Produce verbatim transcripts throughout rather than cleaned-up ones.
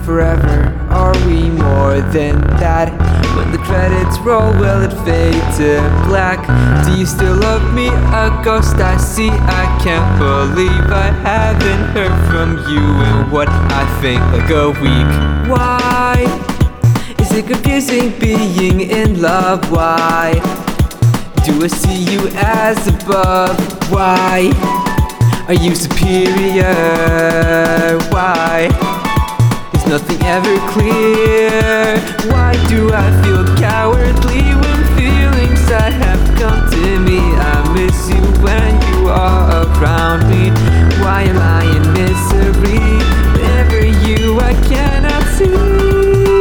forever? Are we more than that? When the credits roll, will it fade to black? Do you still love me? A ghost I see. I can't believe I haven't heard from you in what I think like a week. Why is it confusing being in love? Why do I see you as above? Why are you superior? Why is nothing ever clear? Why do I feel cowardly when feelings that have come to me? I miss you when you are around me. Why am I in misery? Whenever you I cannot see.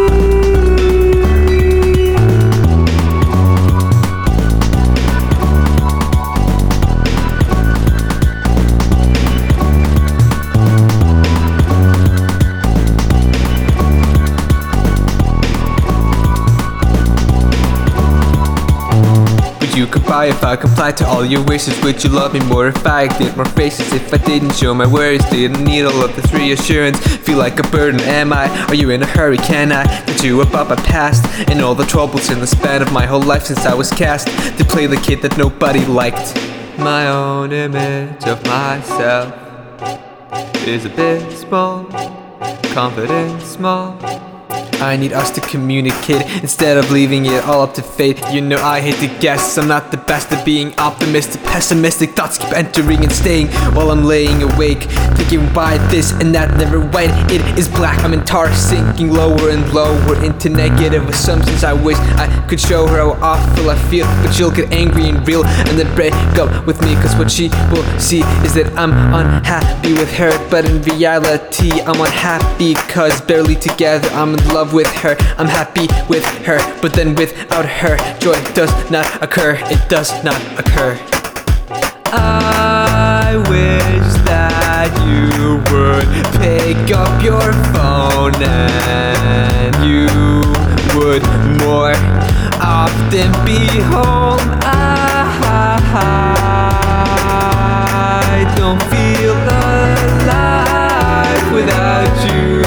You could buy if I complied to all your wishes. Would you love me more if I did more faces? If I didn't show my worries, didn't need all of this reassurance? Feel like a burden, am I? Are you in a hurry? Can I tell you about my past and all the troubles in the span of my whole life since I was cast to play the kid that nobody liked? My own image of myself is a bit small, confident, small. I need us to communicate instead of leaving it all up to fate. You know I hate to guess, I'm not the best at being optimistic. Pessimistic thoughts keep entering and staying while I'm laying awake, thinking why this and that, never when it is black. I'm in tar, sinking lower and lower into negative assumptions. I wish I could show her how awful I feel, but she'll get angry and real and then break up with me, cause what she will see is that I'm unhappy with her. But in reality I'm unhappy, cause barely together I'm in love with her. I'm happy with her, but then without her joy does not occur. It does not occur. I wish that you would pick up your phone and you would more often be home. I don't feel alive without you.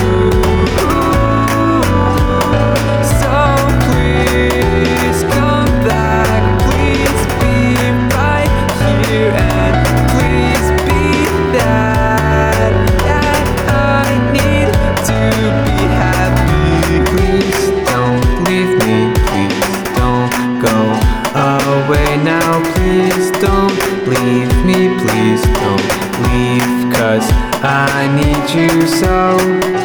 Now please don't leave me, please don't leave, cause I need you so.